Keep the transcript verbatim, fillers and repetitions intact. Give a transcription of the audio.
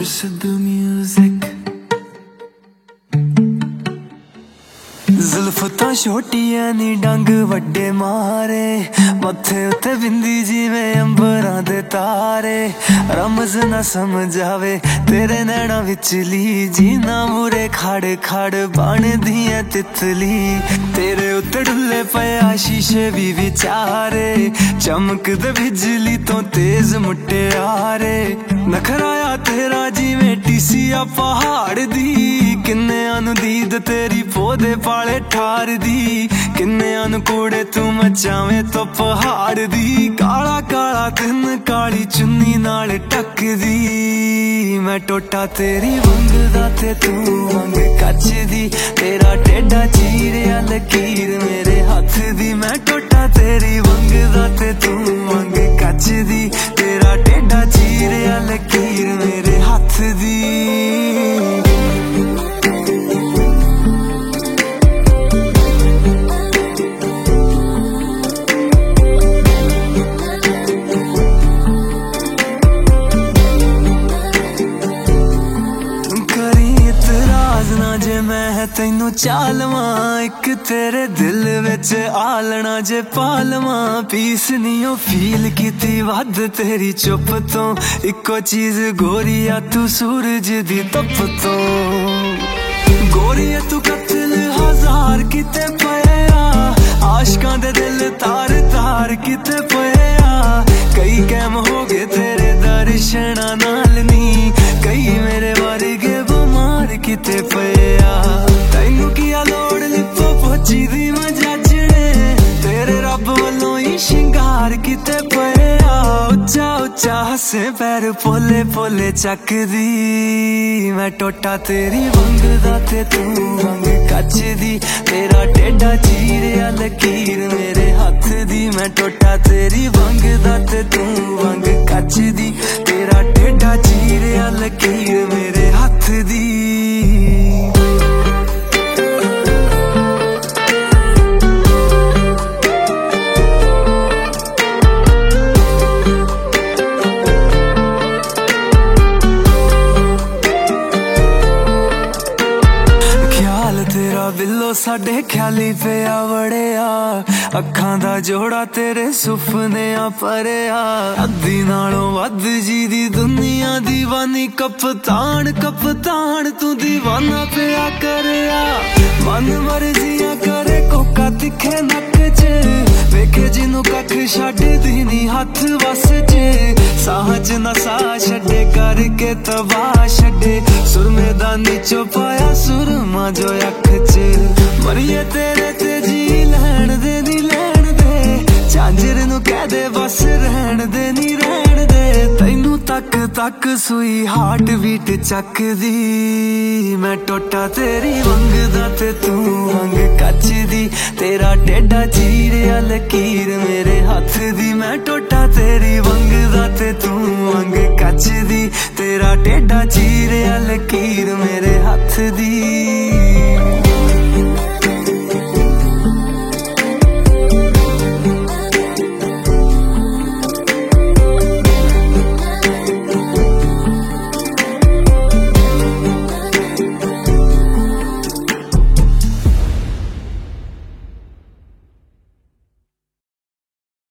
Listen to music. जुल्फ तो छोटिया नी डंग वड्डे मारे मथे उत्ते बिंदी जिवें अंबरां दे तारे रमज ना समझ आवे तेरे नैना विचली जीना मूरे खड़ खड़ बन दियां तितली तेरे उत्ते डुल्ले पया शीशे भी विचारे चमकदे बिजली तो तेज मुटियारे नखराया तेरा जिवें टीसिया पहाड़ दी किन्ने अनु दीद तेरी पौधे पाले ठार दी किन्ने अनु कूड़े तू मचावे तो पहाड़ दी काला काला दिन काली चुन्नी नाल टकदी मैं टोटा तेरी वंगदा ते तू वंग कच दी तेरा टेढ़ा चीरिया लकीर मेरे हाथ दी मैं टोटा तेरी वंगदा ते तू वंग कच दी तेरा टेढ़ा चीरिया लकीर मेरे हाथ दी जे मैं तैनू चालवा एक तेरे दिल विच आलना जे पालवा पीस नीओ फील कीती वध तेरी चुप तो इको चीज गोरिया तू सूरज दी तप तो गोरिया तू कत्ल हजार किते पया आशकां दे दिल तार तार किते पया कई कैम हो गए तेरे दर्शना नाल नी कई मेरे वर्गे बमार किते पया तैनू किया लोड़ लिपो पोची दी मजाजड़े तेरे रब वालों ही शिंगार किते पया उच्चा उच्चा हसे पैर पोले पोले चक दी मैं टोटा तेरी वंगदा ते तू वंग कच दी तेरा टेढ़ा चीरिया लकीर मेरे हाथ दी मैं टोटा तेरी वंगदा ते तू वंग कच दी तेरा टेढ़ा चीरिया लकीर मेरे हाथ दी तेरा बिल्लो साडे ख्याली पिया वड़िया अखां दा जोड़ा तेरे सुपने आ भरिया अद्धी नालों वध जी दी दुनिया दीवानी कप्तान कप्तान तू दीवाना पिया करया मन मर्जियां करे कोका तिखे नक च वेखे जिनू कख छड्ड दी नी हथ वस च साह च नसा छड्डे करके तबाह छड्डे सुरमे दा नीचो पाया सुरमा जो अख च मरिए तेरे ते जी लैण दे नी लैण दे झांजर नू कह दे बस रहन दे नी रहन दे तैनू तक तक सुई हार्ट बीट चक दी मैं टोटा तेरी वंगदा ते तू वंग कच दी तेरा टेढ़ा चीरिया लकीर मेरे हाथ दी मैं टोटा तेरी वंगदा ते तू वंग कच दी तेरा टेढ़ा चीरिया लकीर मेरे हाथ दी